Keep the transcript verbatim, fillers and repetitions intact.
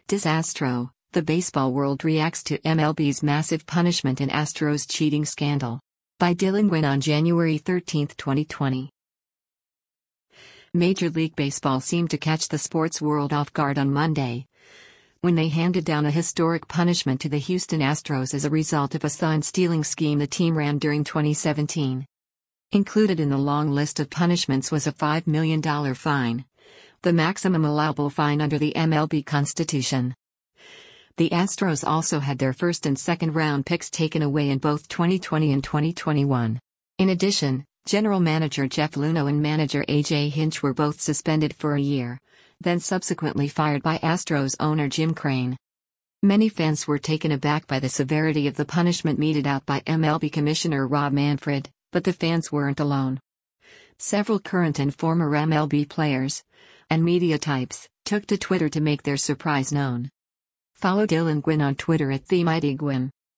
Disastro, the baseball world reacts to M L B's massive punishment in Astros cheating scandal. By Dylan Gwynn on January thirteenth, twenty twenty. Major League Baseball seemed to catch the sports world off guard on Monday, when they handed down a historic punishment to the Houston Astros as a result of a sign-stealing scheme the team ran during twenty seventeen. Included in the long list of punishments was a five million dollars fine, the maximum allowable fine under the M L B Constitution. The Astros also had their first and second round picks taken away in both twenty twenty and twenty twenty-one. In addition, General Manager Jeff Luhnow and manager A J Hinch were both suspended for a year, then subsequently fired by Astros owner Jim Crane. Many fans were taken aback by the severity of the punishment meted out by M L B Commissioner Rob Manfred, but the fans weren't alone. Several current and former M L B players and media types took to Twitter to make their surprise known. Follow Dylan Gwynn on Twitter at TheMightyGwynn.